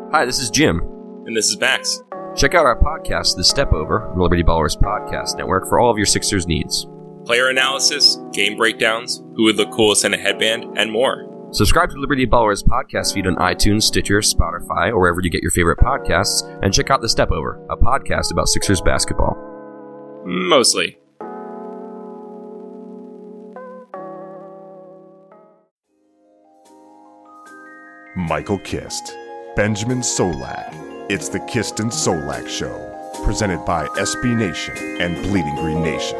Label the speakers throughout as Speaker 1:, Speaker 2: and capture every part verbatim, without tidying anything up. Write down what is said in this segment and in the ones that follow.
Speaker 1: Hi, this is Jim.
Speaker 2: And this is Max.
Speaker 1: Check out our podcast, The Step Over, the Liberty Ballers Podcast Network, for all of your Sixers needs.
Speaker 2: Player analysis, game breakdowns, who would look coolest in a headband, and more.
Speaker 1: Subscribe to Liberty Ballers podcast feed on iTunes, Stitcher, Spotify, or wherever you get your favorite podcasts, and check out The Step Over, a podcast about Sixers basketball.
Speaker 2: Mostly.
Speaker 3: Michael Kist, Benjamin Solak. It's the Kist and Solak Show, presented by S B Nation and Bleeding Green Nation.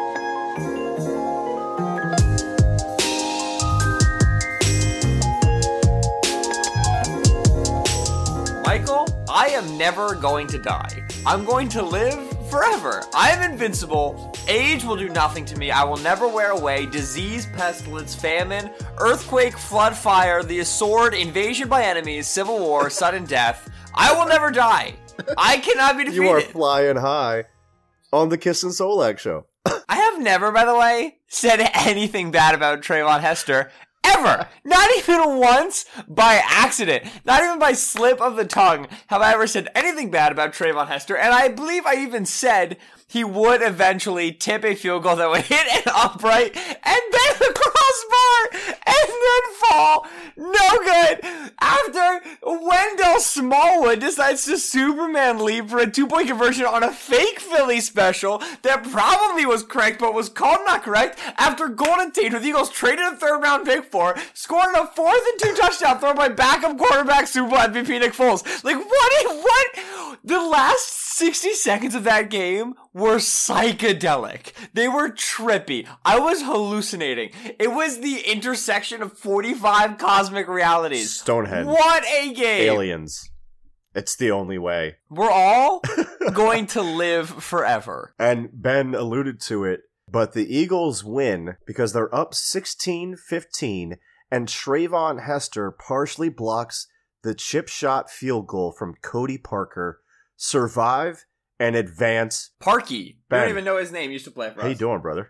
Speaker 4: Michael, I am never going to die. I'm going to live forever. I am invincible. Age will do nothing to me. I will never wear away. Disease, pestilence, famine, earthquake, flood, fire, the sword, invasion by enemies, civil war, sudden death. I will never die. I cannot be defeated.
Speaker 5: You are flying high on the Kist and Solak Show.
Speaker 4: I have never, by the way, said anything bad about Trayvon Hester. Ever! Not even once by accident. Not even by slip of the tongue have I ever said anything bad about Trayvon Hester. And I believe I even said he would eventually tip a field goal that would hit an upright and then the crossbar and then fall. No good. After Wendell Smallwood decides to Superman leap for a two-point conversion on a fake Philly special that probably was correct but was called not correct after Golden Tate, who the Eagles traded a third-round pick for, scored a fourth and two touchdown throw by backup quarterback Super Bowl M V P Nick Foles. Like, what? What? The last sixty seconds of that game were psychedelic. They were trippy. I was hallucinating. It was the intersection of forty-five cosmic realities.
Speaker 5: Stonehenge.
Speaker 4: What a game.
Speaker 5: Aliens. It's the only way.
Speaker 4: We're all going to live forever.
Speaker 5: And Ben alluded to it, but the Eagles win because they're up sixteen fifteen, and Trayvon Hester partially blocks the chip shot field goal from Cody Parker, survive, and advance.
Speaker 4: Parky.
Speaker 5: Ben.
Speaker 4: You don't even know his name. You used to play for us.
Speaker 5: How you doing, brother?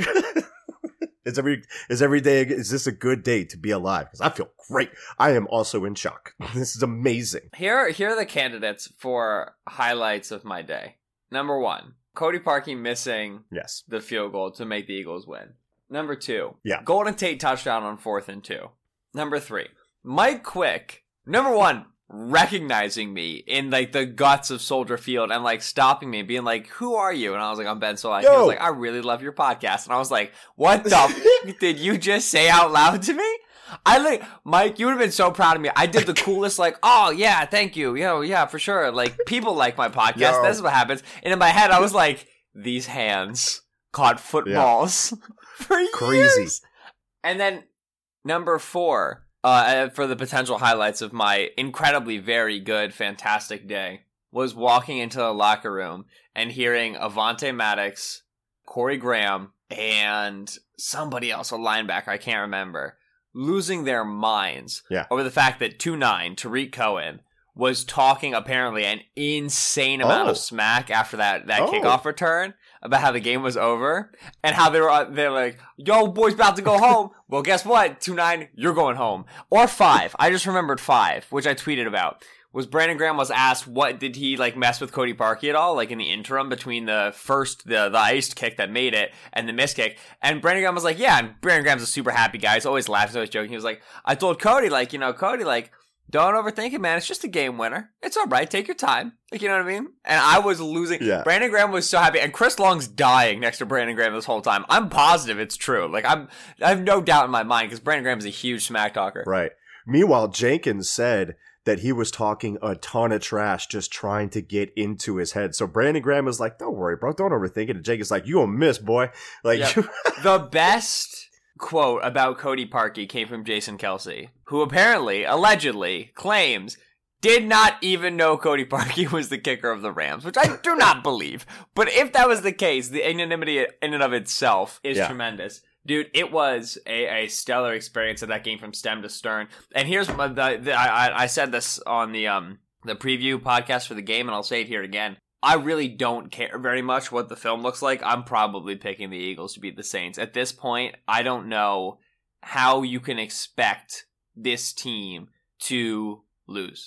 Speaker 5: Is every is every day is this a good day to be alive? Because I feel great. I am also in shock. This is amazing.
Speaker 4: Here, here are the candidates for highlights of my day. Number one, Cody Parkey missing
Speaker 5: Yes.
Speaker 4: the field goal to make the Eagles win. Number two,
Speaker 5: Yeah.
Speaker 4: Golden Tate touchdown on fourth and two. Number three, Mike Quick. Number one, recognizing me in like the guts of Soldier Field and like stopping me and being like, "Who are you?" And I was like, "I'm Ben Solak." He was like, "I really love your podcast." And I was like, "What the f- did you just say out loud to me?" I like, Mike, you would have been so proud of me. I did the coolest, like, "Oh yeah, thank you, yo, yeah, for sure." Like, people like my podcast.
Speaker 5: Yo.
Speaker 4: This is what happens. And in my head, I was like, "These hands caught footballs for
Speaker 5: Crazy.
Speaker 4: years." And then number four. Uh, for the potential highlights of my incredibly very good, fantastic day, was walking into the locker room and hearing Avante Maddox, Corey Graham, and somebody else, a linebacker, I can't remember, losing their minds
Speaker 5: Yeah.
Speaker 4: over the fact that two nine, Tariq Cohen, was talking apparently an insane amount
Speaker 5: Oh.
Speaker 4: of smack after that, that
Speaker 5: Oh.
Speaker 4: kickoff return about how the game was over and how they were they're like, "Yo, boys, about to go home." Well, guess what? two nine, you're going home. Or five. I just remembered five, which I tweeted about. Was Brandon Graham was asked, what did he like mess with Cody Parkey at all? Like in the interim between the first, the, the iced kick that made it and the missed kick. And Brandon Graham was like, yeah, and Brandon Graham's a super happy guy. He's always laughing, he's always joking. He was like, I told Cody, like, you know, Cody, like, don't overthink it, man. It's just a game winner. It's all right. Take your time. Like, you know what I mean? And I was losing.
Speaker 5: Yeah.
Speaker 4: Brandon Graham was so happy. And Chris Long's dying next to Brandon Graham this whole time. I'm positive it's true. Like, I'm, I have no doubt in my mind because Brandon Graham's a huge smack talker.
Speaker 5: Right. Meanwhile, Jenkins said that he was talking a ton of trash just trying to get into his head. So Brandon Graham was like, don't worry, bro. Don't overthink it. And Jenkins like, you gonna miss, boy. Like,
Speaker 4: Yep. The best quote about Cody Parkey came from Jason Kelsey, who apparently, allegedly, claims did not even know Cody Parkey was the kicker of the Rams, which I do not believe. But if that was the case, the anonymity in and of itself is
Speaker 5: Yeah.
Speaker 4: tremendous. Dude, it was a, a stellar experience of that game from stem to stern. And here's my, the, the I, I said this on the um the preview podcast for the game, and I'll say it here again. I really don't care very much what the film looks like. I'm probably picking the Eagles to beat the Saints. At this point, I don't know how you can expect this team to lose.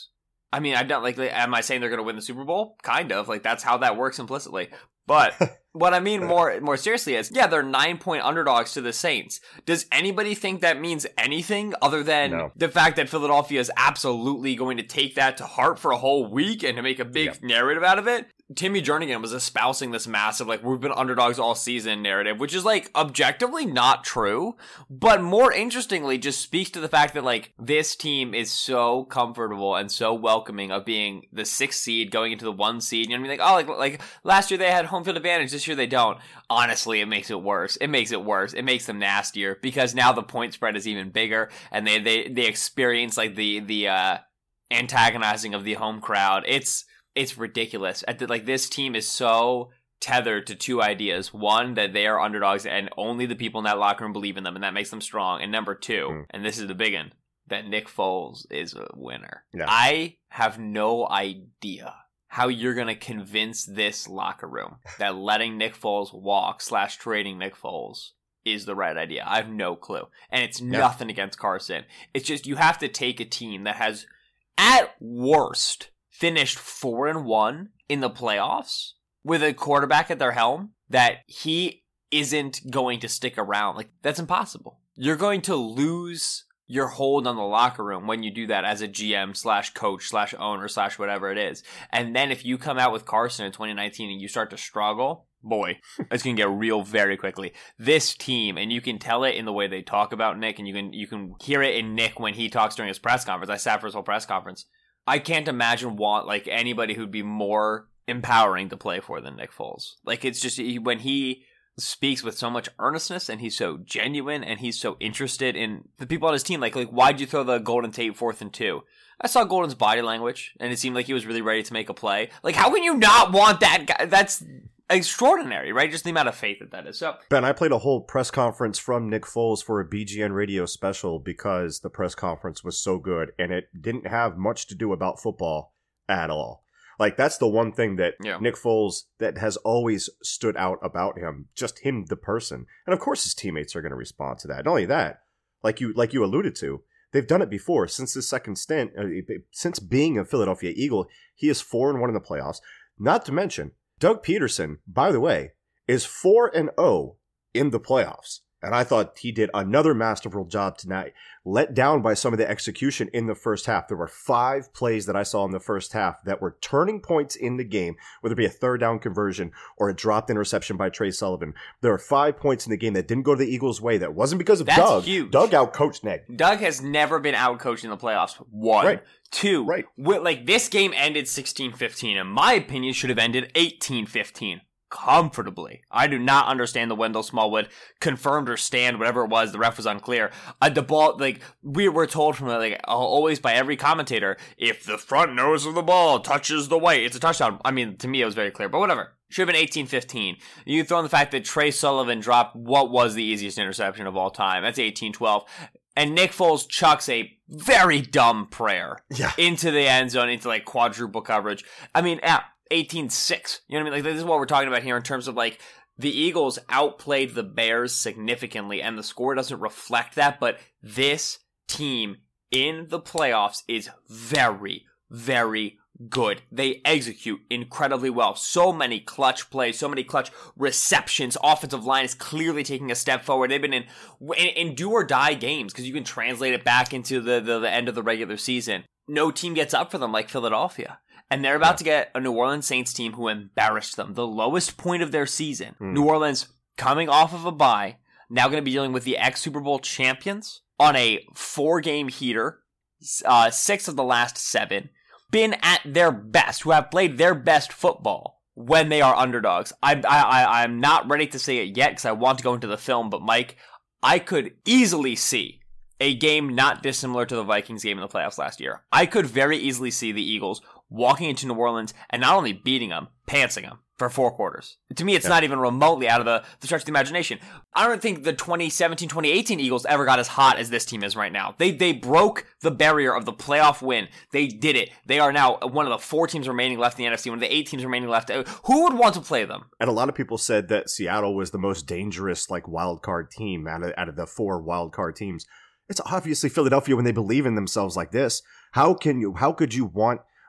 Speaker 4: I mean, I don't like, am I saying they're going to win the Super Bowl? Kind of. Like, that's how that works implicitly. But what I mean more more seriously is, yeah, they're nine-point underdogs to the Saints. Does anybody think that means anything other than no. the fact that Philadelphia is absolutely going to take that to heart for a whole week and to make a big yep. narrative out of it? Timmy Jernigan was espousing this massive, like, we've been underdogs all season narrative, which is, like, objectively not true, but more interestingly just speaks to the fact that, like, this team is so comfortable and so welcoming of being the sixth seed going into the one seed. You know what I mean? Like, oh, like, like last year they had home field advantage, this year they don't. Honestly, it makes it worse. It makes it worse. It makes them nastier because now the point spread is even bigger and they, they, they experience, like, the, the, uh, antagonizing of the home crowd. It's, It's ridiculous. At the, like, this team is so tethered to two ideas. One, that they are underdogs and only the people in that locker room believe in them, and that makes them strong. And number two, mm. and this is the big one, that Nick Foles is a winner. Yeah. I have no idea how you're going to convince this locker room that letting Nick Foles walk slash trading Nick Foles is the right idea. I have no clue. And it's yeah. nothing against Carson. It's just you have to take a team that has, at worst, finished four and one in the playoffs with a quarterback at their helm that he isn't going to stick around. Like, that's impossible. You're going to lose your hold on the locker room when you do that as a G M slash coach slash owner slash whatever it is. And then if you come out with Carson in twenty nineteen and you start to struggle, boy, it's going to get real very quickly. This team, and you can tell it in the way they talk about Nick, and you can you can hear it in Nick when he talks during his press conference. I sat for his whole press conference. I can't imagine want like anybody who'd be more empowering to play for than Nick Foles. Like, it's just he, when he speaks with so much earnestness and he's so genuine and he's so interested in the people on his team. Like, like why'd you throw the Golden Tate fourth and two? I saw Golden's body language and it seemed like he was really ready to make a play. Like, how can you not want that guy? That's extraordinary, right? Just the amount of faith that that is. So,
Speaker 5: Ben, I played a whole press conference from Nick Foles for a B G N radio special because the press conference was so good and it didn't have much to do about football at all. Like, that's the one thing that yeah. Nick Foles, that has always stood out about him, just him, the person. And of course his teammates are going to respond to that. Not only that, like you like you alluded to, they've done it before. Since his second stint, uh, since being a Philadelphia Eagle, he is four and one in the playoffs. Not to mention, Doug Peterson, by the way, is four and oh in the playoffs. And I thought he did another masterful job tonight, let down by some of the execution in the first half. There were five plays that I saw in the first half that were turning points in the game, whether it be a third down conversion or a dropped interception by Trey Sullivan. There are five points in the game that didn't go the Eagles' way. That wasn't because of
Speaker 4: That's
Speaker 5: Doug.
Speaker 4: Huge.
Speaker 5: Doug outcoached Nick.
Speaker 4: Doug has never been outcoached in the playoffs. One.
Speaker 5: Right.
Speaker 4: Two.
Speaker 5: Right.
Speaker 4: Like, this game ended sixteen fifteen. In my opinion, should have ended eighteen fifteen. Comfortably. I do not understand the Wendell Smallwood confirmed or stand, whatever it was, the ref was unclear. Uh, the ball, like, we were told from, like, always by every commentator, if the front nose of the ball touches the white, it's a touchdown. I mean, to me, it was very clear, but whatever. Should have been eighteen fifteen. You throw in the fact that Trey Sullivan dropped what was the easiest interception of all time. That's eighteen twelve. And Nick Foles chucks a very dumb prayer yeah. into the end zone, into, like, quadruple coverage. I mean, yeah. eighteen six. You know what I mean? Like, this is what we're talking about here in terms of, like, the Eagles outplayed the Bears significantly, and the score doesn't reflect that, but this team in the playoffs is very, very good. They execute incredibly well. So many clutch plays, so many clutch receptions. Offensive line is clearly taking a step forward. They've been in, in, in do or die games, because you can translate it back into the, the, the end of the regular season. No team gets up for them like Philadelphia. And they're about to get a New Orleans Saints team who embarrassed them. The lowest point of their season. Mm. New Orleans coming off of a bye. Now going to be dealing with the ex-Super Bowl champions on a four-game heater. Uh, six of the last seven. Been at their best. Who have played their best football when they are underdogs. I, I, I'm not ready to say it yet because I want to go into the film. But Mike, I could easily see a game not dissimilar to the Vikings game in the playoffs last year. I could very easily see the Eagles walking into New Orleans and not only beating them, pantsing them for four quarters. To me, it's yeah. not even remotely out of the, the stretch of the imagination. I don't think the twenty seventeen twenty eighteen Eagles ever got as hot as this team is right now. They they broke the barrier of the playoff win. They did it. They are now one of the four teams remaining left in the N F C, one of the eight teams remaining left. Who would want to play them?
Speaker 5: And a lot of people said that Seattle was the most dangerous, like, wild card team out of, out of the four wild card teams. It's obviously Philadelphia when they believe in themselves like this. How can you, how could you want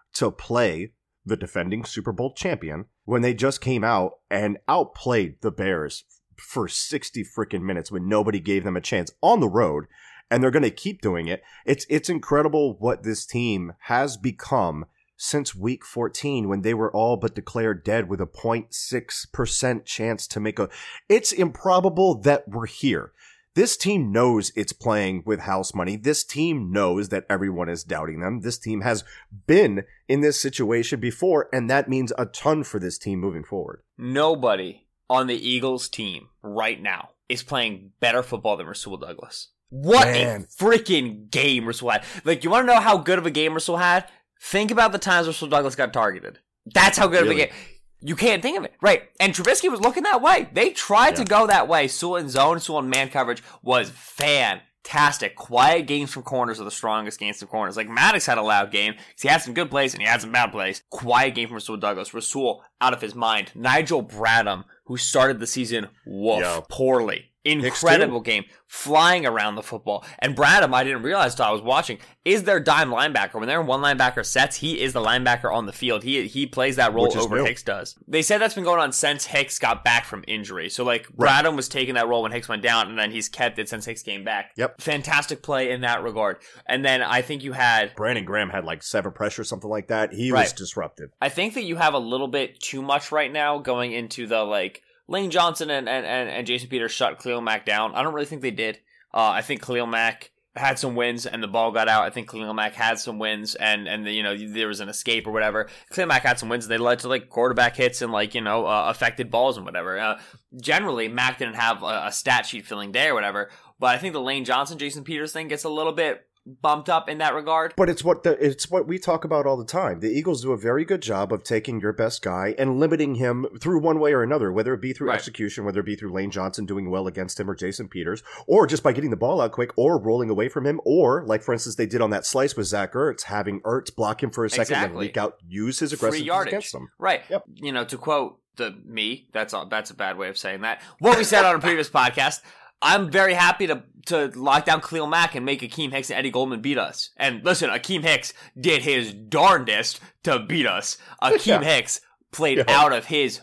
Speaker 5: to play the defending Super Bowl champion when they just came out and outplayed the Bears for sixty freaking minutes when nobody gave them a chance on the road, and they're going to keep doing it. It's it's incredible what this team has become since week fourteen when they were all but declared dead with a zero point six percent chance to make a... It's improbable that we're here. This team knows it's playing with house money. This team knows that everyone is doubting them. This team has been in this situation before, and that means a ton for this team moving forward.
Speaker 4: Nobody on the Eagles team right now is playing better football than Rasul Douglas. What
Speaker 5: Man.
Speaker 4: a freaking game Rasul had. Like, you want to know how good of a game Rasul had? Think about the times Rasul Douglas got targeted. That's how good
Speaker 5: Really?
Speaker 4: of a game. You can't think of it. Right. And Trubisky was looking that way. They tried
Speaker 5: Yeah.
Speaker 4: to go that way. Sewell in zone, Sewell in man coverage was fantastic. Quiet games from corners are the strongest games from corners. Like, Maddox had a loud game because he had some good plays and he had some bad plays. Quiet game from Rasul Douglas. Rasul out of his mind. Nigel Bradham, who started the season, woof,
Speaker 5: Yo.
Speaker 4: poorly. Incredible game, flying around the football. And Bradham, I didn't realize until I was watching, is their dime linebacker. When they're in one linebacker sets, he is the linebacker on the field. He he plays that role
Speaker 5: Which is
Speaker 4: over
Speaker 5: new.
Speaker 4: Hicks does. They said that's been going on since Hicks got back from injury. So, like,
Speaker 5: Right.
Speaker 4: Bradham was taking that role when Hicks went down, and then he's kept it since Hicks came back.
Speaker 5: Yep.
Speaker 4: Fantastic play in that regard. And then I think you had...
Speaker 5: Brandon Graham had like seven pressure, something like that. He was
Speaker 4: Right.
Speaker 5: disruptive.
Speaker 4: I think that you have a little bit too much right now going into the, like... Lane Johnson and, and, and, and Jason Peters shut Khalil Mack down. I don't really think they did. Uh, I think Khalil Mack had some wins and the ball got out. I think Khalil Mack had some wins and, and the, you know, there was an escape or whatever. Khalil Mack had some wins and they led to like quarterback hits and like, you know, uh, affected balls and whatever. Uh, generally, Mack didn't have a, a stat sheet filling day or whatever, but I think the Lane Johnson, Jason Peters thing gets a little bit bumped up in that regard.
Speaker 5: But it's what the, it's what we talk about all the time. The Eagles do a very good job of taking your best guy and limiting him through one way or another, whether it be through
Speaker 4: Right.
Speaker 5: execution, whether it be through Lane Johnson doing well against him or Jason Peters, or just by getting the ball out quick or rolling away from him, or like for instance they did on that slice with Zach Ertz, having Ertz block him for a second and
Speaker 4: Exactly.
Speaker 5: leak out, use his
Speaker 4: Free
Speaker 5: aggressiveness
Speaker 4: yardage.
Speaker 5: against him.
Speaker 4: Right.
Speaker 5: Yep.
Speaker 4: You know, to quote the me, that's all, that's a bad way of saying that. What we said on a previous podcast, I'm very happy to to lock down Khalil Mack and make Akeem Hicks and Eddie Goldman beat us. And listen, Akeem Hicks did his darndest to beat us. Akeem
Speaker 5: Yeah.
Speaker 4: Hicks played
Speaker 5: Yeah.
Speaker 4: out of his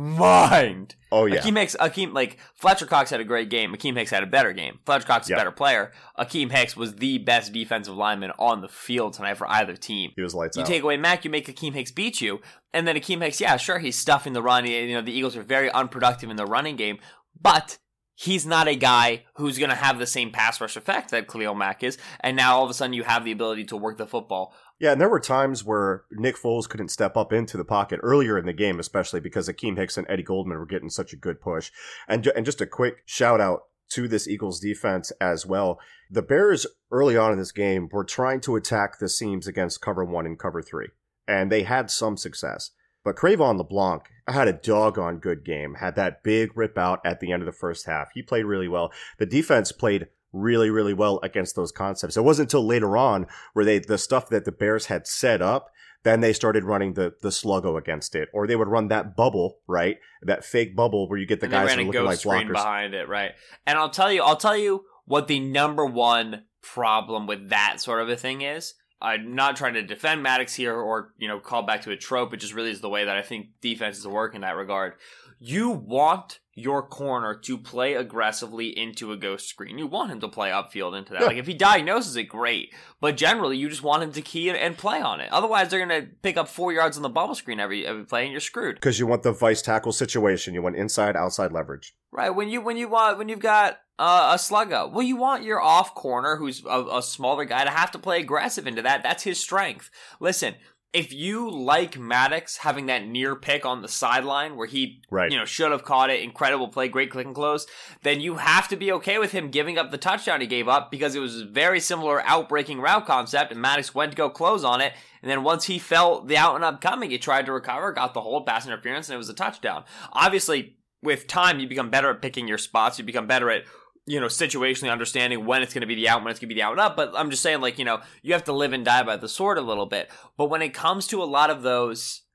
Speaker 4: mind.
Speaker 5: Oh yeah.
Speaker 4: Akeem Hicks, Akeem, like, Fletcher Cox had a great game. Akeem Hicks had a better game. Fletcher Cox is
Speaker 5: Yeah.
Speaker 4: a better player. Akeem Hicks was the best defensive lineman on the field tonight for either team.
Speaker 5: He was lights
Speaker 4: You
Speaker 5: out.
Speaker 4: take away Mack, you make Akeem Hicks beat you, and then Akeem Hicks, yeah, sure, he's stuffing the run. You know, the Eagles are very unproductive in the running game, but he's not a guy who's going to have the same pass rush effect that Khalil Mack is, and now all of a sudden you have the ability to work the football.
Speaker 5: Yeah, and there were times where Nick Foles couldn't step up into the pocket earlier in the game, especially because Akeem Hicks and Eddie Goldman were getting such a good push. And ju- and just a quick shout out to this Eagles defense as well. The Bears early on in this game were trying to attack the seams against cover one and cover three, and they had some success. But Crayvon LeBlanc had a doggone good game, had that big rip out at the end of the first half. He played really well. The defense played really, really well against those concepts. It wasn't until later on where they, the stuff that the Bears had set up, then they started running the, the sluggo against it. Or they would run that bubble, right? That fake bubble where you get the
Speaker 4: And
Speaker 5: guys
Speaker 4: they
Speaker 5: that are
Speaker 4: ran a
Speaker 5: looking
Speaker 4: ghost
Speaker 5: like
Speaker 4: screen
Speaker 5: blockers.
Speaker 4: behind it, right? And I'll tell you, I'll tell you what the number one problem with that sort of a thing is. I'm not trying to defend Maddox here or, you know, call back to a trope. It just really is the way that I think defenses work in that regard. You want your corner to play aggressively into a ghost screen. You want him to play upfield into that.
Speaker 5: Yeah.
Speaker 4: Like, if he diagnoses it, great. But generally, you just want him to key it and play on it. Otherwise, they're going to pick up four yards on the bubble screen every, every play, and you're screwed.
Speaker 5: Because you want the vice tackle situation. You want inside, outside leverage.
Speaker 4: Right, when you when you want when you've got uh, a sluggo, well, you want your off corner, who's a, a smaller guy, to have to play aggressive into that. That's his strength. Listen, if you like Maddox having that near pick on the sideline where he,
Speaker 5: Right.
Speaker 4: you know, should have caught it, incredible play, great click and close, then you have to be okay with him giving up the touchdown he gave up because it was a very similar outbreaking route concept, and Maddox went to go close on it, and then once he felt the out and up coming, he tried to recover, got the hold, pass interference, and it was a touchdown. Obviously, with time, you become better at picking your spots. You become better at, you know, situationally understanding when it's going to be the out, when it's going to be the out and up. But I'm just saying, like, you know, you have to live and die by the sword a little bit. But when it comes to a lot of those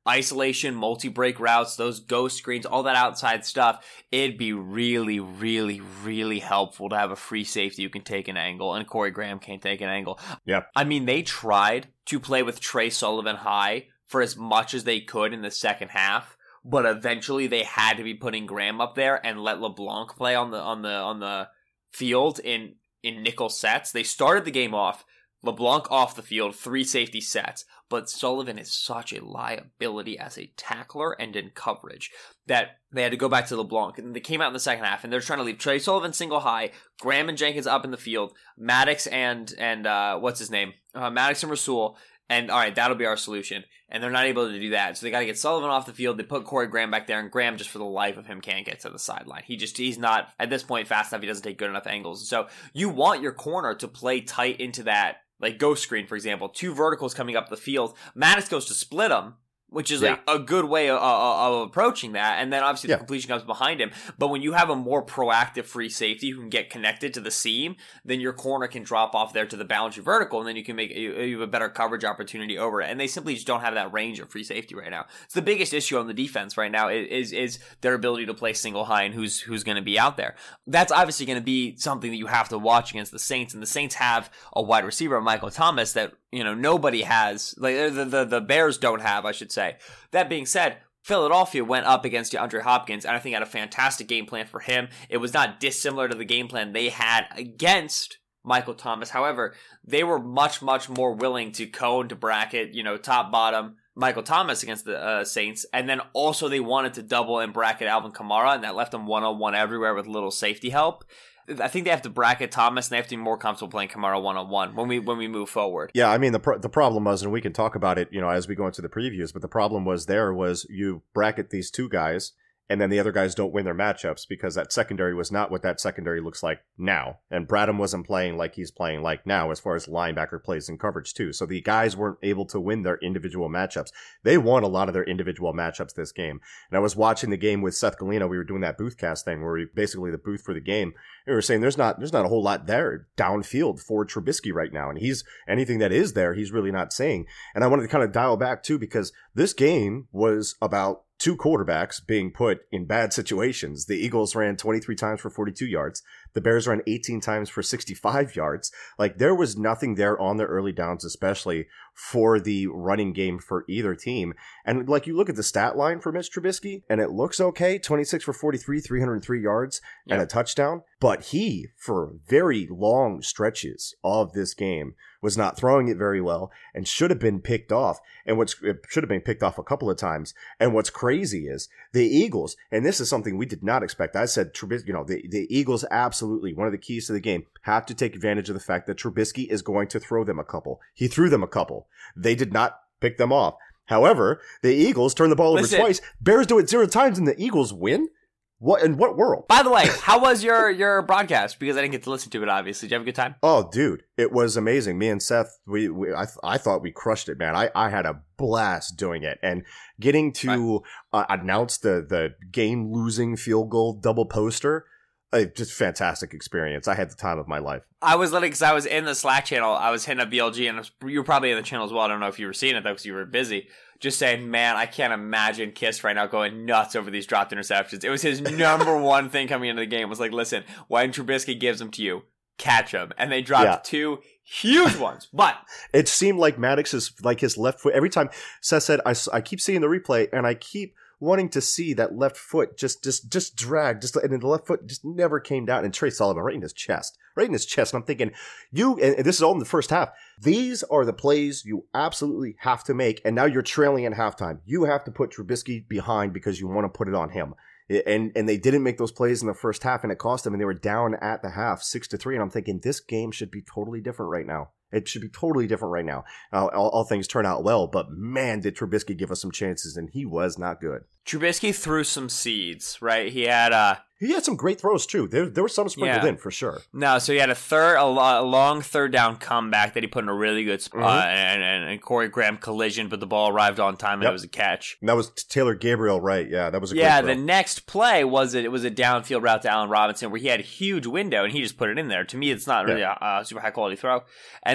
Speaker 4: isolation, multi-break routes, those ghost screens, all that outside stuff, it'd be really, really, really helpful to have a free safety who can take an angle, and Corey Graham can't take an angle.
Speaker 5: Yeah.
Speaker 4: I mean, they tried to play with Trey Sullivan high for as much as they could in the second half, but eventually they had to be putting Graham up there and let LeBlanc play on the on the on the field in in nickel sets. They started the game off LeBlanc off the field, three safety sets, but Sullivan is such a liability as a tackler and in coverage that they had to go back to LeBlanc. And they came out in the second half, and they're trying to leave Trey Sullivan single high, Graham and Jenkins up in the field, Maddox and, and uh, what's his name? Uh, Maddox and Rasul. And all right, that'll be our solution. And they're not able to do that. So they got to get Sullivan off the field. They put Corey Graham back there, and Graham, just for the life of him, can't get to the sideline. He just, he's not, at this point, fast enough. He doesn't take good enough angles. So you want your corner to play tight into that, like ghost screen, for example. Two verticals coming up the field. Maddox goes to split them, which is
Speaker 5: yeah.
Speaker 4: like a good way of, of, of approaching that. And then obviously
Speaker 5: yeah.
Speaker 4: the completion comes behind him. But when you have a more proactive free safety who can get connected to the seam, then your corner can drop off there to the boundary vertical, and then you can make you, you have a better coverage opportunity over it. And they simply just don't have that range of free safety right now. It's the biggest issue on the defense right now is is their ability to play single high and who's who's going to be out there. That's obviously going to be something that you have to watch against the Saints. And the Saints have a wide receiver, Michael Thomas, that you know nobody has. Like the the, the Bears don't have, I should say. That being said, Philadelphia went up against DeAndre Hopkins, and I think had a fantastic game plan for him. It was not dissimilar to the game plan they had against Michael Thomas. However, they were much, much more willing to cone, to bracket, you know, top, bottom Michael Thomas against the uh, Saints. And then also they wanted to double and bracket Alvin Kamara, and that left them one-on-one everywhere with little safety help. I think they have to bracket Thomas, and they have to be more comfortable playing Kamara one-on-one when we when we move forward.
Speaker 5: Yeah, I mean, the pro- the problem was, and we can talk about it, you know, as we go into the previews, but the problem was there was you bracket these two guys, and then the other guys don't win their matchups because that secondary was not what that secondary looks like now. And Bradham wasn't playing like he's playing like now as far as linebacker plays in coverage too. So the guys weren't able to win their individual matchups. They won a lot of their individual matchups this game. And I was watching the game with Seth Galino. We were doing that boothcast thing where we basically the booth for the game. And we were saying there's not there's not a whole lot there downfield for Trubisky right now. And he's anything that is there, he's really not saying. And I wanted to kind of dial back too because this game was about two quarterbacks being put in bad situations. The Eagles ran twenty-three times for forty-two yards. The Bears ran eighteen times for sixty-five yards. Like, there was nothing there on the early downs, especially for the running game for either team. And, like, you look at the stat line for Mitch Trubisky, and it looks okay. twenty-six for forty-three, three hundred three yards, and
Speaker 4: yeah.
Speaker 5: a touchdown. But he, for very long stretches of this game, was not throwing it very well and should have been picked off. And what's it should have been picked off a couple of times. And what's crazy is the Eagles, and this is something we did not expect. I said, Trubisky, you know, the, the Eagles absolutely, one of the keys to the game, have to take advantage of the fact that Trubisky is going to throw them a couple. He threw them a couple. They did not pick them off. However, the Eagles turned the ball
Speaker 4: Listen.
Speaker 5: over twice. Bears do it zero times and the Eagles win? What in what world?
Speaker 4: By the way, how was your, your broadcast? Because I didn't get to listen to it, obviously. Did you have a good time?
Speaker 5: Oh, dude, it was amazing. Me and Seth, we, we I, th- I thought we crushed it, man. I, I had a blast doing it, and getting to uh, announce the the game losing field goal double poster. Uh, just fantastic experience. I had the time of my life.
Speaker 4: I was letting, because I was in the Slack channel, I was hitting up B L G, and was, you were probably in the channel as well. I don't know if you were seeing it, though, because you were busy. Just saying, man, I can't imagine Kiss right now going nuts over these dropped interceptions. It was his number one thing coming into the game. Was like, listen, when Trubisky gives them to you, catch them. And they dropped
Speaker 5: yeah.
Speaker 4: two huge ones. But
Speaker 5: it seemed like Maddox is like his left foot. Every time Seth said, I, I keep seeing the replay, and I keep wanting to see that left foot just just just drag, just and then the left foot just never came down. And Trey Sullivan right in his chest, right in his chest. And I'm thinking, you, and this is all in the first half. These are the plays you absolutely have to make. And now you're trailing at halftime. You have to put Trubisky behind because you want to put it on him. And and they didn't make those plays in the first half, and it cost them. And they were down at the half, six to three. And I'm thinking, this game should be totally different right now. It should be totally different right now. Uh, all, all things turn out well, but man, did Trubisky give us some chances, and he was not good.
Speaker 4: Trubisky threw some seeds, right? He had uh
Speaker 5: He had some great throws too. There, there were some sprinkled
Speaker 4: yeah.
Speaker 5: in for sure.
Speaker 4: No, so he had a third, a, lo- a long third down comeback that he put in a really good spot,
Speaker 5: Mm-hmm.
Speaker 4: and, and and Corey Graham collision, but the ball arrived on time and
Speaker 5: Yep.
Speaker 4: it was a catch.
Speaker 5: And that was Taylor Gabriel, right? Yeah, that was a
Speaker 4: Yeah,
Speaker 5: great
Speaker 4: the
Speaker 5: throw.
Speaker 4: next play was it, it was a downfield route to Allen Robinson where he had a huge window and he just put it in there. To me, it's not really
Speaker 5: Yeah.
Speaker 4: a, a super high quality throw. And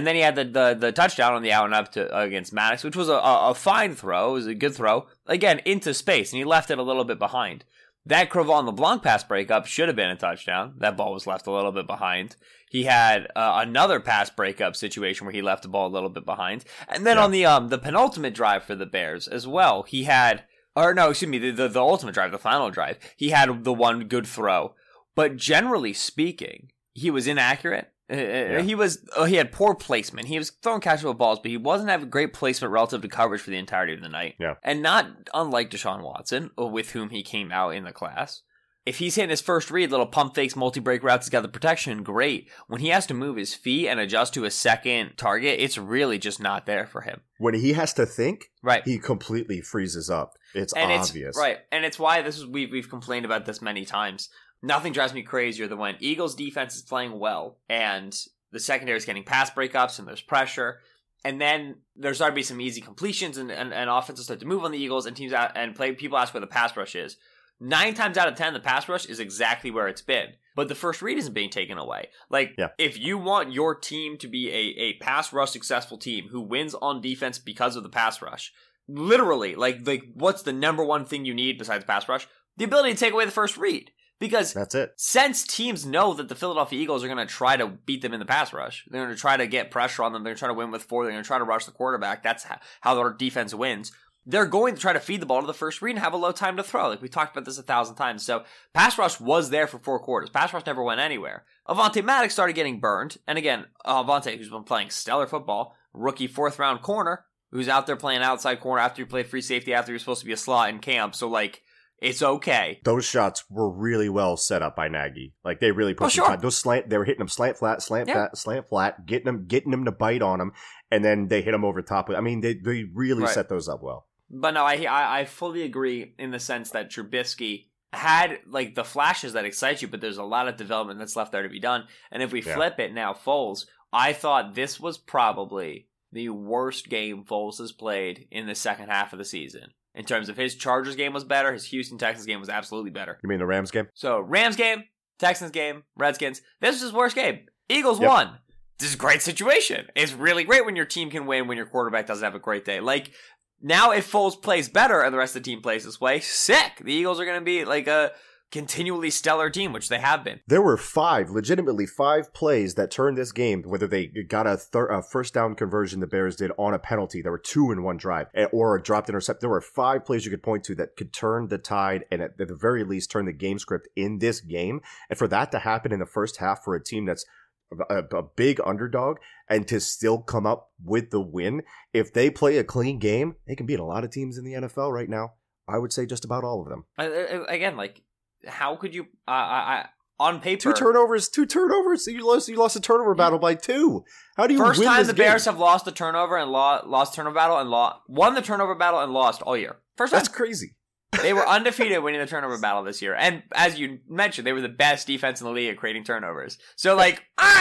Speaker 4: then he had the, the the touchdown on the out and up to against Maddox, which was a, a, a fine throw. It was a good throw. Again, into space, and he left it a little bit behind. That Creval LeBlanc pass breakup should have been a touchdown. That ball was left a little bit behind. He had uh, another pass breakup situation where he left the ball a little bit behind. And then yeah. on the um the penultimate drive for the Bears as well, he had, or no, excuse me, the, the, the ultimate drive, the final drive, he had the one good throw. But generally speaking, he was inaccurate. Yeah. He was uh, he had poor placement. He was throwing catchable balls, but he wasn't having great placement relative to coverage for the entirety of the night.
Speaker 5: Yeah.
Speaker 4: And not unlike Deshaun Watson, with whom he came out in the class. If he's hitting his first read, little pump fakes, multi-break routes, he's got the protection, great. When he has to move his feet and adjust to a second target, it's really just not there for him.
Speaker 5: When he has to think,
Speaker 4: right.
Speaker 5: he completely freezes up. It's
Speaker 4: and
Speaker 5: obvious.
Speaker 4: It's, right. And it's why this is we've we've complained about this many times. Nothing drives me crazier than when Eagles defense is playing well and the secondary is getting pass breakups and there's pressure. And then there's starting to be some easy completions and, and, and offenses start to move on the Eagles and teams out and play. People ask where the pass rush is. Nine times out of ten, the pass rush is exactly where it's been. But the first read isn't being taken away. Like, yeah. if you want your team to be a, a pass rush successful team who wins on defense because of the pass rush, literally, like, like what's the number one thing you need besides pass rush? The ability to take away the first read. Because
Speaker 5: that's it.
Speaker 4: Since teams know that the Philadelphia Eagles are going to try to beat them in the pass rush, they're going to try to get pressure on them, they're going to try to win with four, they're going to try to rush the quarterback, that's how their defense wins. They're going to try to feed the ball to the first read and have a low time to throw. Like we talked about this a thousand times. So pass rush was there for four quarters. Pass rush never went anywhere. Avonte Maddox started getting burned. And again, Avonte, who's been playing stellar football, rookie fourth round corner, who's out there playing outside corner after he played free safety after he was supposed to be a slot in camp. So like, it's okay.
Speaker 5: Those shots were really well set up by Nagy. Like they really put
Speaker 4: oh, sure.
Speaker 5: those slant. They were hitting them slant flat, slant
Speaker 4: yeah.
Speaker 5: flat, slant flat, getting them, getting them to bite on them, and then they hit them over top. I mean, they they really right. set those up well.
Speaker 4: But no, I, I I fully agree in the sense that Trubisky had like the flashes that excite you, but there's a lot of development that's left there to be done. And if we yeah. flip it now, Foles, I thought this was probably the worst game Foles has played in the second half of the season. In terms of his Chargers game was better, his Houston Texans game was absolutely better.
Speaker 5: You mean the Rams game?
Speaker 4: So Rams game, Texans game, Redskins. This was his worst game. Eagles
Speaker 5: yep.
Speaker 4: won. This is a great situation. It's really great when your team can win when your quarterback doesn't have a great day. Like, now if Foles plays better and the rest of the team plays this way, sick. The Eagles are going to be like a continually stellar team, which they have been.
Speaker 5: There were five, legitimately five plays that turned this game, whether they got a, thir- a first down conversion the Bears did on a penalty. There were two in one drive, or a dropped intercept. There were five plays you could point to that could turn the tide and at the very least turn the game script in this game. And for that to happen in the first half for a team that's a, a big underdog and to still come up with the win, if they play a clean game, they can beat a lot of teams in the N F L right now. I would say just about all of them.
Speaker 4: Uh, again, like, how could you, uh, I, on paper...
Speaker 5: Two turnovers, two turnovers. You lost, you lost a turnover battle by two. How do you
Speaker 4: First
Speaker 5: win
Speaker 4: time
Speaker 5: this
Speaker 4: the
Speaker 5: game?
Speaker 4: Bears have lost the turnover and lo- lost turnover battle and lo- won the turnover battle and lost all year. First time.
Speaker 5: That's crazy.
Speaker 4: They were undefeated winning the turnover battle this year. And as you mentioned, they were the best defense in the league at creating turnovers. So like, ah,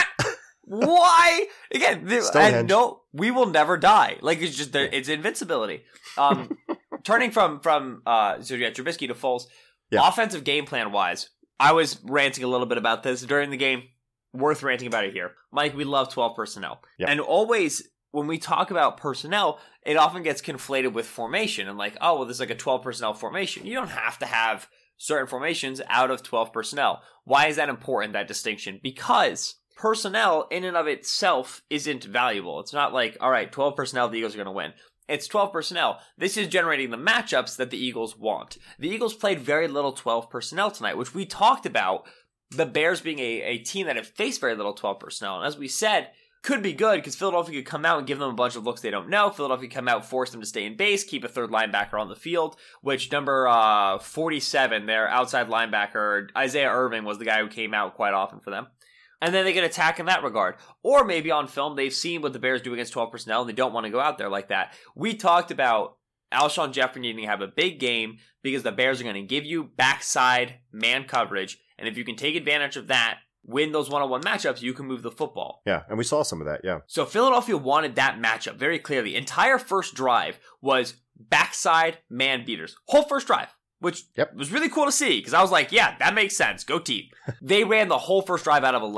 Speaker 4: why? Again, they, and no, we will never die. Like it's just, it's invincibility. Um, turning from, from, uh, so yeah, Trubisky to Foles, yeah. offensive game plan wise, I was ranting a little bit about this during the game. Worth ranting about it here. Mike, we love twelve personnel. Yep. And always, when we talk about personnel, it often gets conflated with formation. And like, oh, well, there's like a twelve personnel formation. You don't have to have certain formations out of twelve personnel. Why is that important, that distinction? Because personnel in and of itself isn't valuable. It's not like, all right, twelve personnel, the Eagles are going to win. It's twelve personnel. This is generating the matchups that the Eagles want. The Eagles played very little twelve personnel tonight, which we talked about the Bears being a, a team that have faced very little twelve personnel. And as we said, could be good because Philadelphia could come out and give them a bunch of looks they don't know. Philadelphia could come out, force them to stay in base, keep a third linebacker on the field, which number uh, forty-seven, their outside linebacker, Isaiah Irving, was the guy who came out quite often for them. And then they can attack in that regard. Or maybe on film, they've seen what the Bears do against twelve personnel, and they don't want to go out there like that. We talked about Alshon Jeffrey needing to have a big game because the Bears are going to give you backside man coverage. And if you can take advantage of that, win those one-on-one matchups, you can move the football.
Speaker 5: Yeah, and we saw some of that, yeah.
Speaker 4: So Philadelphia wanted that matchup very clearly. Entire first drive was backside man beaters. Whole first drive. Which yep. was really cool to see, because I was like, yeah, that makes sense. Go team. They ran the whole first drive out of eleven.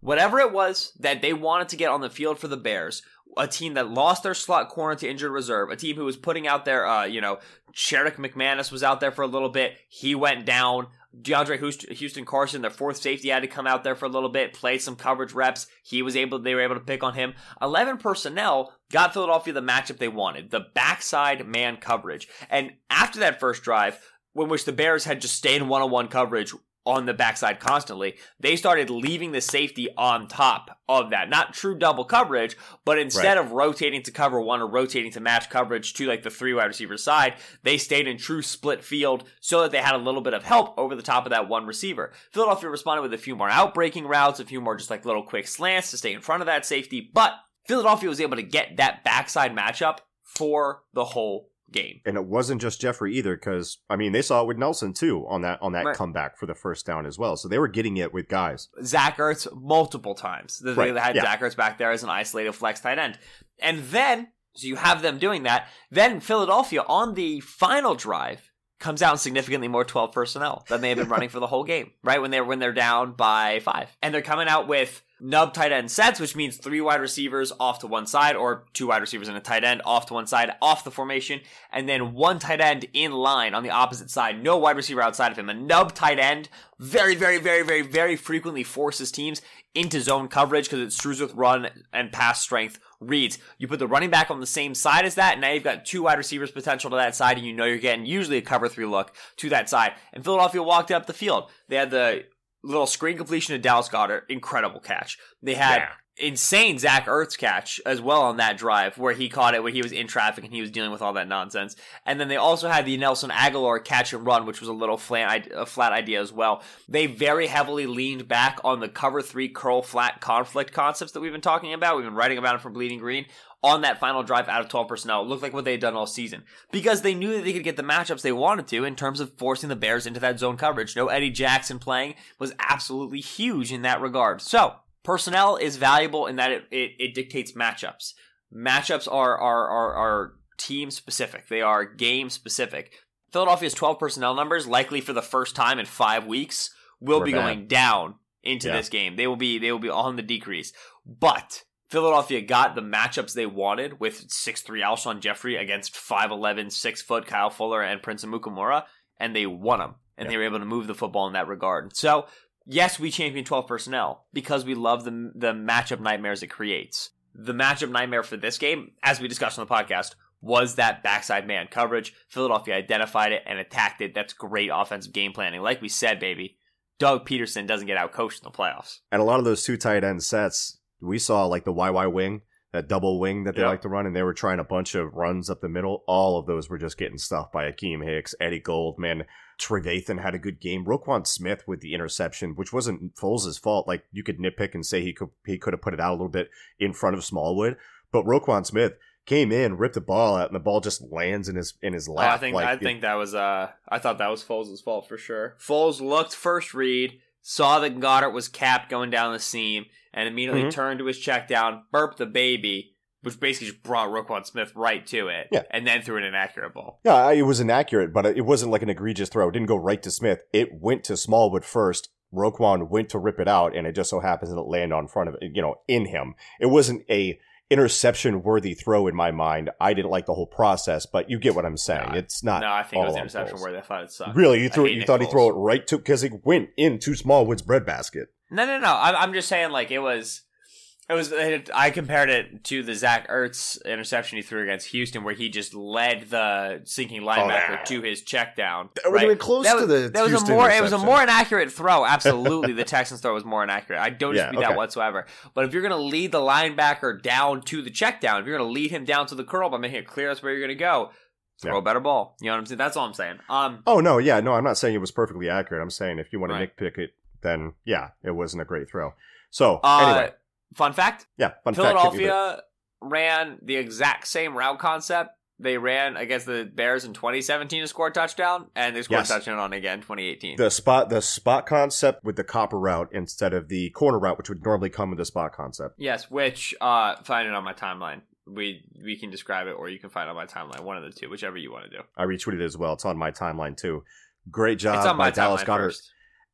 Speaker 4: Whatever it was that they wanted to get on the field for the Bears, a team that lost their slot corner to injured reserve, a team who was putting out their, uh, you know, Sherrick McManus was out there for a little bit. He went down. DeAndre Houston Carson, their fourth safety, had to come out there for a little bit, play some coverage reps. He was able, they were able to pick on him. eleven personnel got Philadelphia the matchup they wanted, the backside man coverage. And after that first drive, in which the Bears had just stayed in one-on-one coverage on the backside constantly, they started leaving the safety on top of that. Not true double coverage, but instead right. of rotating to cover one or rotating to match coverage to like the three wide receiver side, they stayed in true split field so that they had a little bit of help over the top of that one receiver. Philadelphia responded with a few more outbreaking routes, a few more just like little quick slants to stay in front of that safety, but Philadelphia was able to get that backside matchup for the whole game.
Speaker 5: And it wasn't just Jeffrey either, because I mean they saw it with Nelson too on that on that
Speaker 4: right.
Speaker 5: comeback for the first down as well. So they were getting it with guys.
Speaker 4: Zach Ertz multiple times. They
Speaker 5: right.
Speaker 4: had yeah. Zach Ertz back there as an isolated flex tight end. And then, so you have them doing that. Then Philadelphia on the final drive comes out significantly more twelve personnel than they have been running for the whole game, right? When they're when they're down by five. And they're coming out with nub tight end sets, which means three wide receivers off to one side, or two wide receivers and a tight end off to one side, off the formation, and then one tight end in line on the opposite side. No wide receiver outside of him. A nub tight end very, very, very, very, very frequently forces teams into zone coverage because it screws with run and pass strength reads. You put the running back on the same side as that, and now you've got two wide receivers potential to that side, and you know you're getting usually a cover three look to that side. And Philadelphia walked up the field. They had the little screen completion to Dallas Goedert, incredible catch. They had yeah. insane Zach Ertz catch as well on that drive where he caught it when he was in traffic and he was dealing with all that nonsense. And then they also had the Nelson Aguilar catch and run, which was a little flat, a flat idea as well. They very heavily leaned back on the cover three curl flat conflict concepts that we've been talking about. We've been writing about it from Bleeding Green. On that final drive out of twelve personnel, it looked like what they had done all season. Because they knew that they could get the matchups they wanted to in terms of forcing the Bears into that zone coverage. No Eddie Jackson playing was absolutely huge in that regard. So, personnel is valuable in that it, it, it dictates matchups. Matchups are, are, are, are team specific. They are game specific. Philadelphia's twelve personnel numbers, likely for the first time in five weeks, will We're be bad. going down into yeah. this game. They will be they will be on the decrease. But Philadelphia got the matchups they wanted with six three Alshon Jeffrey against five eleven, six foot Kyle Fuller and Prince Amukamara, and they won them. And yeah. they were able to move the football in that regard. So, yes, we champion twelve personnel because we love the, the matchup nightmares it creates. The matchup nightmare for this game, as we discussed on the podcast, was that backside man coverage. Philadelphia identified it and attacked it. That's great offensive game planning. Like we said, baby, Doug Peterson doesn't get outcoached in the playoffs.
Speaker 5: And a lot of those two tight end sets, we saw like the Y Y wing, that double wing that they yep. like to run, and they were trying a bunch of runs up the middle. All of those were just getting stuffed by Akeem Hicks, Eddie Gold, man. Trevathan had a good game. Roquan Smith with the interception, which wasn't Foles' fault. Like, you could nitpick and say he could he could have put it out a little bit in front of Smallwood, but Roquan Smith came in, ripped the ball out, and the ball just lands in his in his lap.
Speaker 4: Oh, I think
Speaker 5: like,
Speaker 4: I
Speaker 5: it,
Speaker 4: think that was uh I thought that was Foles' fault for sure. Foles looked first read, saw that Goddard was capped going down the seam, and immediately mm-hmm. turned to his check down, burped the baby, which basically just brought Roquan Smith right to it,
Speaker 5: yeah.
Speaker 4: and then threw an inaccurate ball.
Speaker 5: Yeah, it was inaccurate, but it wasn't like an egregious throw. It didn't go right to Smith. It went to Smallwood first. Roquan went to rip it out, and it just so happens that it landed on front of it, you know, in him. It wasn't a interception-worthy throw in my mind. I didn't like the whole process, but you get what I'm saying. No, it's not.
Speaker 4: No, I think it was interception-worthy. I thought it sucked.
Speaker 5: Really, you threw it? You Nick thought Foles. He threw it right to because it went into Smallwood's breadbasket.
Speaker 4: No, no, no. I'm, I'm just saying, like it was. It was. It, I compared it to the Zach Ertz interception he threw against Houston, where he just led the sinking linebacker oh, yeah. to his check down.
Speaker 5: That was right? close
Speaker 4: that
Speaker 5: to
Speaker 4: was,
Speaker 5: the.
Speaker 4: That was
Speaker 5: Houston
Speaker 4: a more. It was a more inaccurate throw. Absolutely, the Texans throw was more inaccurate. I don't
Speaker 5: yeah,
Speaker 4: dispute
Speaker 5: okay.
Speaker 4: that whatsoever. But if you're going to lead the linebacker down to the check down, if you're going to lead him down to the curl by making it clear that's where you're going to go, throw yeah. a better ball. You know what I'm saying? That's all I'm saying. Um.
Speaker 5: Oh no, yeah, no, I'm not saying it was perfectly accurate. I'm saying if you want
Speaker 4: right.
Speaker 5: to nitpick it, then yeah, it wasn't a great throw. So
Speaker 4: uh,
Speaker 5: anyway.
Speaker 4: Fun fact?
Speaker 5: Yeah, fun
Speaker 4: Philadelphia
Speaker 5: fact.
Speaker 4: ran the exact same route concept they ran against the Bears in twenty seventeen to score a touchdown, and they scored yes. a touchdown on again in twenty eighteen.
Speaker 5: The spot the spot concept with the copper route instead of the corner route, which would normally come with the spot concept.
Speaker 4: Yes, which uh, find it on my timeline. We we can describe it, or you can find it on my timeline. One of the two, whichever you want to do.
Speaker 5: I retweeted it as well. It's on my timeline too. Great job
Speaker 4: it's on my
Speaker 5: by Dallas Goedert.
Speaker 4: First.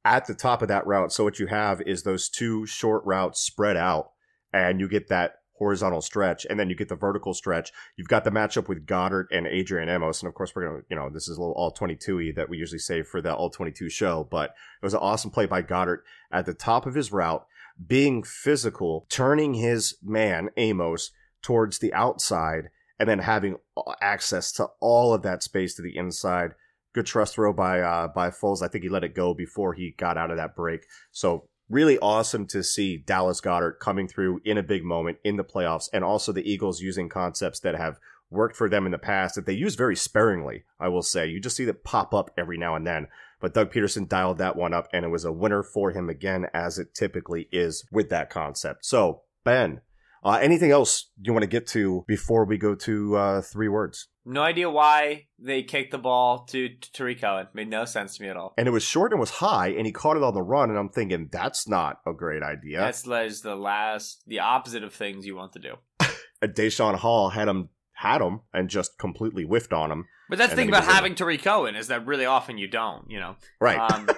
Speaker 5: at the top of that route. So what you have is those two short routes spread out, and you get that horizontal stretch, and then you get the vertical stretch. You've got the matchup with Goddard and Adrian Amos, and of course we're going to, you know, this is a little all twenty-two-y that we usually save for the all twenty-two show, but it was an awesome play by Goddard at the top of his route, being physical, turning his man, Amos, towards the outside, and then having access to all of that space to the inside. Good trust throw by uh, by Foles. I think he let it go before he got out of that break. So really awesome to see Dallas Goedert coming through in a big moment in the playoffs, and also the Eagles using concepts that have worked for them in the past that they use very sparingly, I will say. You just see that pop up every now and then. But Doug Peterson dialed that one up, and it was a winner for him again, as it typically is with that concept. So, Ben, uh, anything else you want to get to before we go to uh, three words?
Speaker 4: No idea why they kicked the ball to, to Tariq Cohen. Made no sense to me at all.
Speaker 5: And it was short and was high, and he caught it on the run, and I'm thinking, that's not a great idea.
Speaker 4: That's the last, the opposite of things you want to do.
Speaker 5: Deshaun Hall had him, had him and just completely whiffed on him.
Speaker 4: But that's the thing about having Tariq Cohen, is that really often you don't, you know.
Speaker 5: Right.
Speaker 4: Um,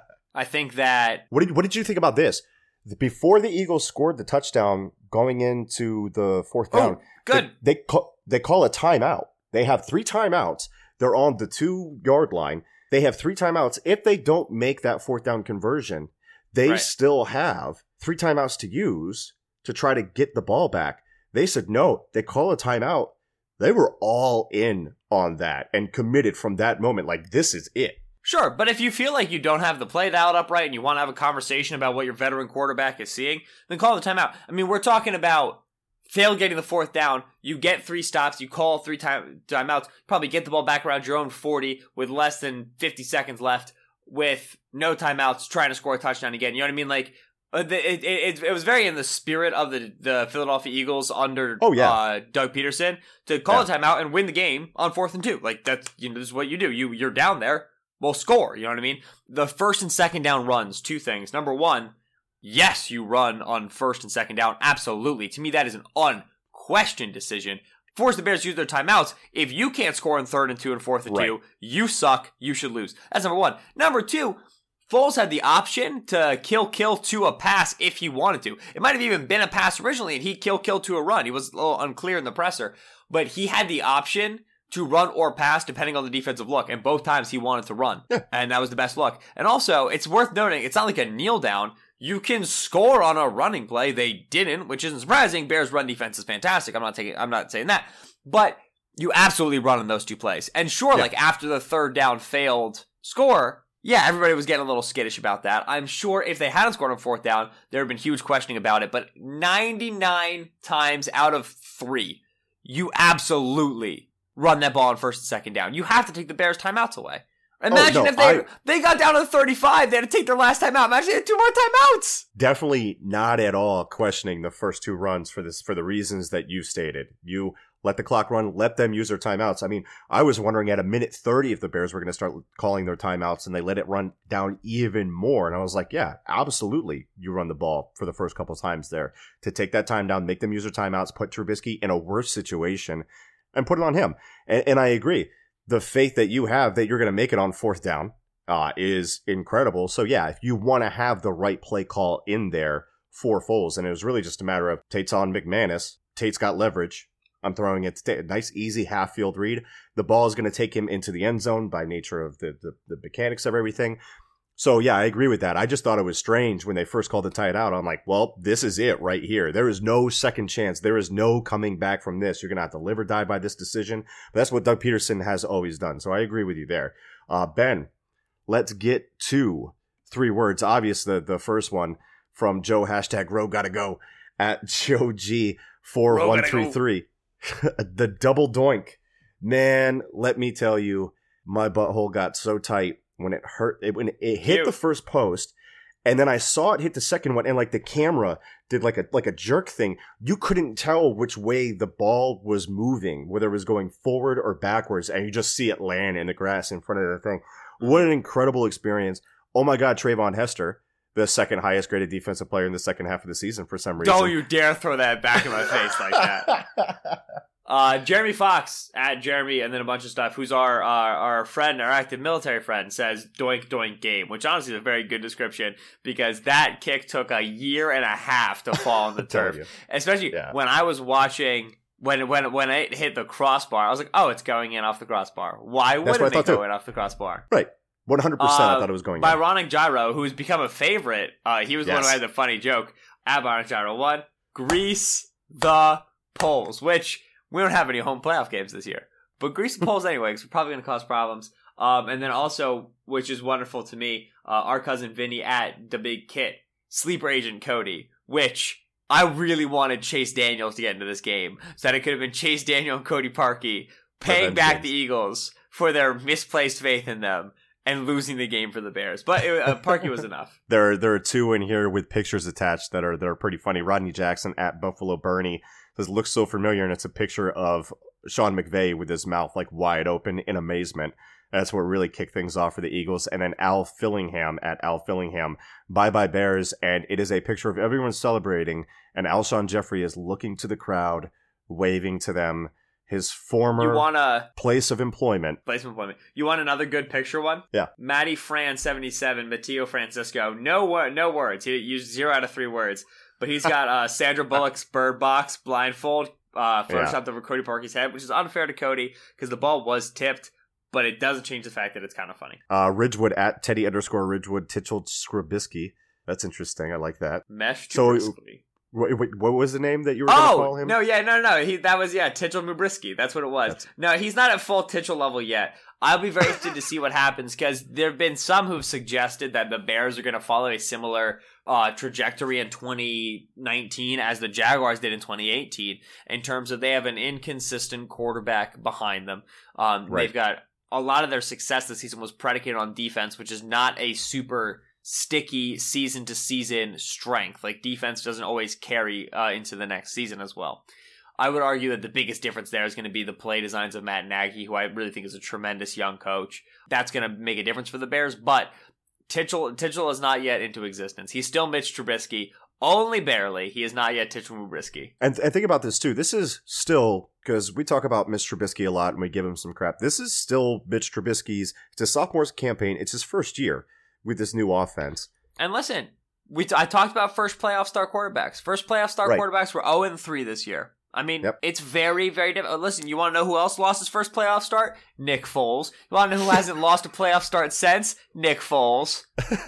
Speaker 4: I think that...
Speaker 5: What did, what did you think about this? Before the Eagles scored the touchdown going into the fourth down,
Speaker 4: oh, good.
Speaker 5: They, they, call, they call a timeout. They have three timeouts. They're on the two-yard line. They have three timeouts. If they don't make that fourth down conversion, they right. still have three timeouts to use to try to get the ball back. They said no. They call a timeout. They were all in on that and committed from that moment. Like, this is it.
Speaker 4: Sure, but if you feel like you don't have the play dialed up right and you want to have a conversation about what your veteran quarterback is seeing, then call the timeout. I mean, we're talking about fail getting the fourth down, you get three stops, you call three time timeouts, probably get the ball back around your own forty with less than fifty seconds left with no timeouts, trying to score a touchdown again. You know what I mean? Like, it it, it, it was very in the spirit of the, the Philadelphia Eagles under
Speaker 5: oh, yeah.
Speaker 4: uh, Doug Peterson to call
Speaker 5: yeah.
Speaker 4: a timeout and win the game on fourth and two. Like, that's, you know, this is what you do. You, you're down there, well, score. You know what I mean? The first and second down runs, two things. Number one, yes, you run on first and second down. Absolutely. To me, that is an unquestioned decision. Force the Bears to use their timeouts. If you can't score in third and two and fourth and right. two, you suck. You should lose. That's number one. Number two, Foles had the option to kill, kill to a pass if he wanted to. It might have even been a pass originally, and he kill, kill to a run. He was a little unclear in the presser, but he had the option to run or pass depending on the defensive look, and both times he wanted to run, yeah. and that was the best look. And also, it's worth noting, it's not like a kneel down. You can score on a running play. They didn't, which isn't surprising. Bears' run defense is fantastic. I'm not taking, I'm not saying that, but you absolutely run on those two plays. And sure, yeah. like after the third down failed score, yeah, everybody was getting a little skittish about that. I'm sure if they hadn't scored on fourth down, there would have been huge questioning about it. But ninety-nine times out of three, you absolutely run that ball on first and second down. You have to take the Bears' timeouts away. Imagine oh, no, if they I, they got down to the thirty-five, they had to take their last timeout. Imagine they had two more timeouts.
Speaker 5: Definitely not at all questioning the first two runs for this for the reasons that you stated. You let the clock run, let them use their timeouts. I mean, I was wondering at a minute thirty if the Bears were going to start calling their timeouts, and they let it run down even more. And I was like, yeah, absolutely. You run the ball for the first couple of times there to take that time down, make them use their timeouts, put Trubisky in a worse situation, and put it on him. And, and I agree. The faith that you have that you're going to make it on fourth down uh, is incredible. So, yeah, if you want to have the right play call in there for Foles, and it was really just a matter of Tate's on McManus. Tate's got leverage. I'm throwing it to Tate. A nice, easy half-field read. The ball is going to take him into the end zone by nature of the, the, the mechanics of everything. So, yeah, I agree with that. I just thought it was strange when they first called the timeout. I'm like, well, this is it right here. There is no second chance. There is no coming back from this. You're going to have to live or die by this decision. But that's what Doug Peterson has always done. So I agree with you there. Uh, Ben, let's get to three words. Obvious, the, the first one from Joe, hashtag Roe gotta go, at Joe G four one three three. The double doink. Man, let me tell you, my butthole got so tight when it hurt, it, when it hit Ew. the first post, and then I saw it hit the second one, and like the camera did like a like a jerk thing. You couldn't tell which way the ball was moving, whether it was going forward or backwards, and you just see it land in the grass in front of the thing. What an incredible experience. Oh my God, Trayvon Hester, the second highest graded defensive player in the second half of the season for some reason.
Speaker 4: Don't you dare throw that back in my face like that. Uh, Jeremy Fox at Jeremy, and then a bunch of stuff. Who's our our, our friend, our active military friend, says "doink doink game," which honestly is a very good description because that kick took a year and a half to fall on the turf.
Speaker 5: you.
Speaker 4: Especially
Speaker 5: Yeah.
Speaker 4: when I was watching when when when it hit the crossbar, I was like, "Oh, it's going in off the crossbar. Why
Speaker 5: That's what I
Speaker 4: wouldn't
Speaker 5: thought
Speaker 4: it go
Speaker 5: too.
Speaker 4: in off the crossbar?"
Speaker 5: Right. one hundred percent I
Speaker 4: Uh,
Speaker 5: thought it was going in.
Speaker 4: Byronic Gyro, who's become a favorite. Uh, he was the one who
Speaker 5: Yes.
Speaker 4: had the funny joke. At Byronic Gyro one, grease the poles, which we don't have any home playoff games this year. But grease the poles anyway, because we're probably going to cause problems. Um, and then also, which is wonderful to me, uh, our cousin Vinny at The Big Kit, Sleeper Agent Cody, which I really wanted Chase Daniels to get into this game. So that it could have been Chase Daniel and Cody Parkey paying
Speaker 5: Revenge
Speaker 4: back
Speaker 5: games.
Speaker 4: the Eagles for their misplaced faith in them and losing the game for the Bears. But it, uh, Parkey was enough.
Speaker 5: There, there are two in here with pictures attached that are that are pretty funny. Rodney Jackson at Buffalo Bernie says, "Looks so familiar," and it's a picture of Sean McVay with his mouth like wide open in amazement. That's what really kicked things off for the Eagles. And then Al Fillingham at Al Fillingham, "Bye bye Bears," and it is a picture of everyone celebrating, and Alshon Jeffrey is looking to the crowd, waving to them. His former
Speaker 4: You want a
Speaker 5: place of employment.
Speaker 4: placement appointment. You want another good picture one?
Speaker 5: Yeah.
Speaker 4: Matty Fran seventy-seven, Matteo Francisco. No wor- no words. He used zero out of three words. But he's got uh, Sandra Bullock's bird box blindfold uh, photoshopped over Cody Parkey's head, which is unfair to Cody because the ball was tipped, but it doesn't change the fact that it's kind of funny.
Speaker 5: Uh, Ridgewood at Teddy underscore Ridgewood Titchell Skrabisky. That's interesting. I like that.
Speaker 4: Mesh
Speaker 5: So-
Speaker 4: Trubisky.
Speaker 5: Wait, wait, what was the name that you were going to call
Speaker 4: Oh
Speaker 5: him?
Speaker 4: no, yeah, no, no, he that was yeah, Titchell Mubrisky. That's what it was.
Speaker 5: That's-
Speaker 4: No, he's not at full Titchell level yet. I'll be very interested to see what happens because there have been some who've suggested that the Bears are going to follow a similar uh, trajectory in twenty nineteen as the Jaguars did in twenty eighteen in terms of they have an inconsistent quarterback behind them. Um,
Speaker 5: Right.
Speaker 4: They've got a lot of their success this season was predicated on defense, which is not a super sticky season to season strength. Like defense doesn't always carry uh, into the next season as well. I would argue that the biggest difference there is going to be the play designs of Matt Nagy, who I really think is a tremendous young coach. That's going to make a difference for the Bears, but Titchell, Titchell is not yet into existence. He's still Mitch Trubisky, only barely. He is not yet Titchell Mubrisky.
Speaker 5: And, and think about this too. This is still, because we talk about Mitch Trubisky a lot and we give him some crap. This is still Mitch Trubisky's, it's a sophomore's campaign. It's his first year with this new offense.
Speaker 4: And listen, we t- I talked about first playoff star quarterbacks. First playoff star
Speaker 5: Right.
Speaker 4: quarterbacks were oh and three this year. I mean,
Speaker 5: Yep.
Speaker 4: it's very, very difficult. Listen, you want to know who else lost his first playoff start? Nick Foles. You want to know who hasn't lost a playoff start since? Nick Foles.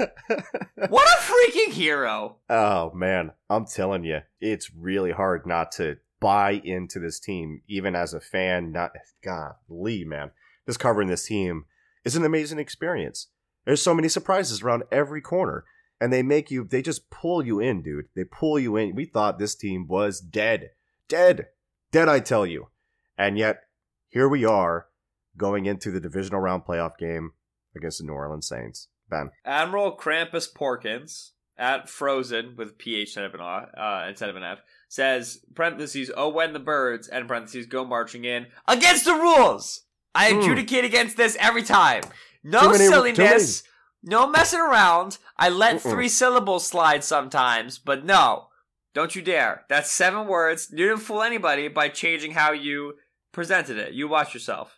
Speaker 4: What a freaking hero.
Speaker 5: Oh, man. I'm telling you, it's really hard not to buy into this team, even as a fan. Not, golly, man. Just covering this team is an amazing experience. There's so many surprises around every corner. And they make you, they just pull you in, dude. They pull you in. We thought this team was dead. Dead. Dead, I tell you. And yet, here we are going into the divisional round playoff game against the New Orleans Saints. Ben.
Speaker 4: Admiral Krampus Porkins at Frozen with P H instead of an, uh, instead of an F says, parentheses, oh, when the birds, and parentheses, go marching in against the rules. I
Speaker 5: Hmm.
Speaker 4: adjudicate against this every time. No
Speaker 5: Too many-
Speaker 4: silliness. No messing around. I let
Speaker 5: Mm-mm.
Speaker 4: three syllables slide sometimes, but no. Don't you dare. That's seven words. You didn't fool anybody by changing how you presented it. You watch yourself.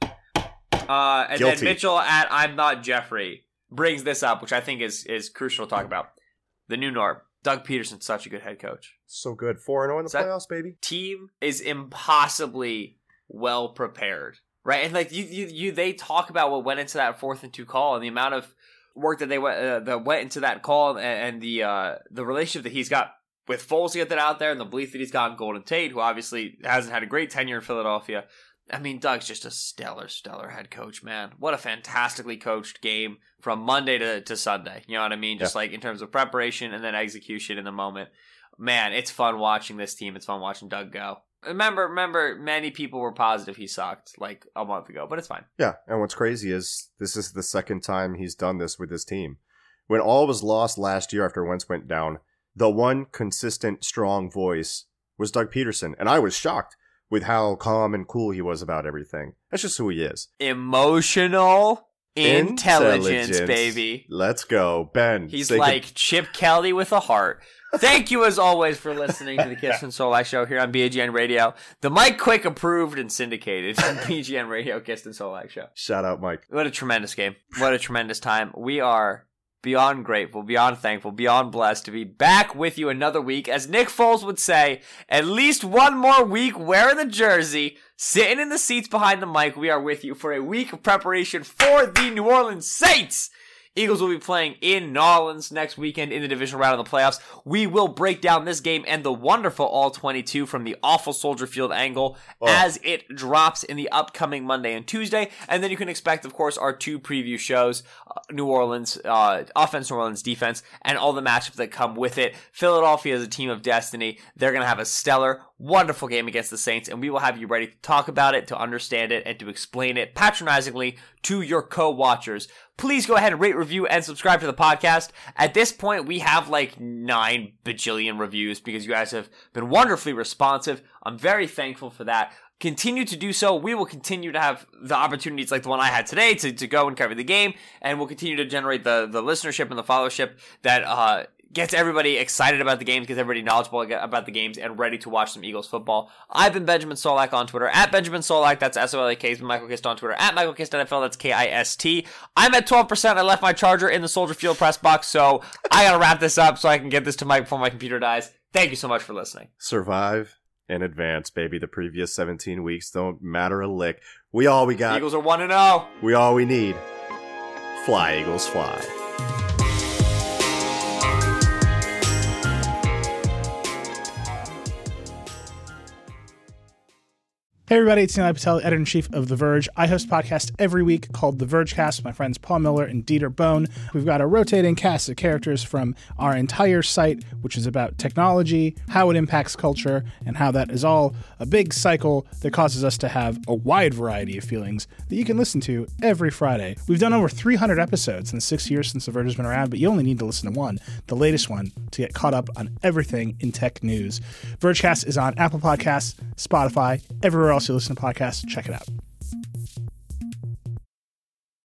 Speaker 4: Uh, and
Speaker 5: Guilty.
Speaker 4: then Mitchell at I'm Not Jeffrey brings this up, which I think is, is crucial to talk about. The new norm. Doug Peterson's such a good head coach.
Speaker 5: So good. four and oh in the
Speaker 4: Is that-
Speaker 5: playoffs, baby.
Speaker 4: Team is impossibly well prepared, right? And like you, you, you, they talk about what went into that fourth and two call and the amount of work that they went uh, that went into that call and, and the uh, the relationship that he's got with Foles to get that out there and the belief that he's got in Golden Tate, who obviously hasn't had a great tenure in Philadelphia. I mean, Doug's just a stellar, stellar head coach, man. What a fantastically coached game from Monday to, to Sunday. You know what I mean? Just
Speaker 5: Yeah.
Speaker 4: like in terms of preparation and then execution in the moment. Man, it's fun watching this team. It's fun watching Doug go. Remember, remember, many people were positive he sucked like a month ago, but it's fine.
Speaker 5: Yeah, and what's crazy is this is the second time he's done this with his team. When all was lost last year after Wentz went down, the one consistent, strong voice was Doug Peterson, and I was shocked with how calm and cool he was about everything. That's just who he is.
Speaker 4: Emotional intelligence,
Speaker 5: Intelligence.
Speaker 4: baby.
Speaker 5: Let's go. Ben.
Speaker 4: He's
Speaker 5: say
Speaker 4: like Chip Kelly with a heart. Thank you, as always, for listening to the Kistin Solak Show here on B G N Radio. The Mike Quick approved and syndicated B G N Radio Kistin Solak Show.
Speaker 5: Shout out, Mike.
Speaker 4: What a tremendous game. What a tremendous time. We are beyond grateful, beyond thankful, beyond blessed to be back with you another week. As Nick Foles would say, at least one more week wearing the jersey, sitting in the seats behind the mic. We are with you for a week of preparation for the New Orleans Saints. Eagles will be playing in New Orleans next weekend in the divisional round of the playoffs. We will break down this game and the wonderful All twenty-two from the awful Soldier Field angle oh. as it drops in the upcoming Monday and Tuesday. And then you can expect, of course, our two preview shows, uh, New Orleans uh, offense, New Orleans defense, and all the matchups that come with it. Philadelphia is a team of destiny. They're going to have a stellar, wonderful game against the Saints, and we will have you ready to talk about it, to understand it, and to explain it patronizingly to your co-watchers. Please go ahead and rate, review, and subscribe to the podcast. At this point, we have like nine bajillion reviews because you guys have been wonderfully responsive. I'm very thankful for that. Continue to do so. We will continue to have the opportunities like the one I had today to, to go and cover the game, and we'll continue to generate the, the listenership and the followership that uh, gets everybody excited about the games, gets everybody knowledgeable about the games, and ready to watch some Eagles football. I've been Benjamin Solak on Twitter, at Benjamin Solak, that's S O L A K. He's been Michael Kist on Twitter, at Michael Kist N F L, that's K I S T. I'm at twelve percent. I left my charger in the Soldier Field press box, so I gotta wrap this up so I can get this to Mike before my computer dies. Thank you so much for listening.
Speaker 5: Survive in advance, baby. The previous seventeen weeks don't matter a lick. We all we got.
Speaker 4: Eagles are one and oh.
Speaker 5: We all we need. Fly, Eagles, fly.
Speaker 6: Hey everybody, it's Nilay Patel, editor-in-chief of The Verge. I host a podcast every week called The Vergecast with my friends Paul Miller and Dieter Bohn. We've got a rotating cast of characters from our entire site, which is about technology, how it impacts culture, and how that is all a big cycle that causes us to have a wide variety of feelings that you can listen to every Friday. We've done over three hundred episodes in the six years since The Verge has been around, but you only need to listen to one, the latest one, to get caught up on everything in tech news. Vergecast is on Apple Podcasts, Spotify, everywhere else you listen to podcasts. Check it out.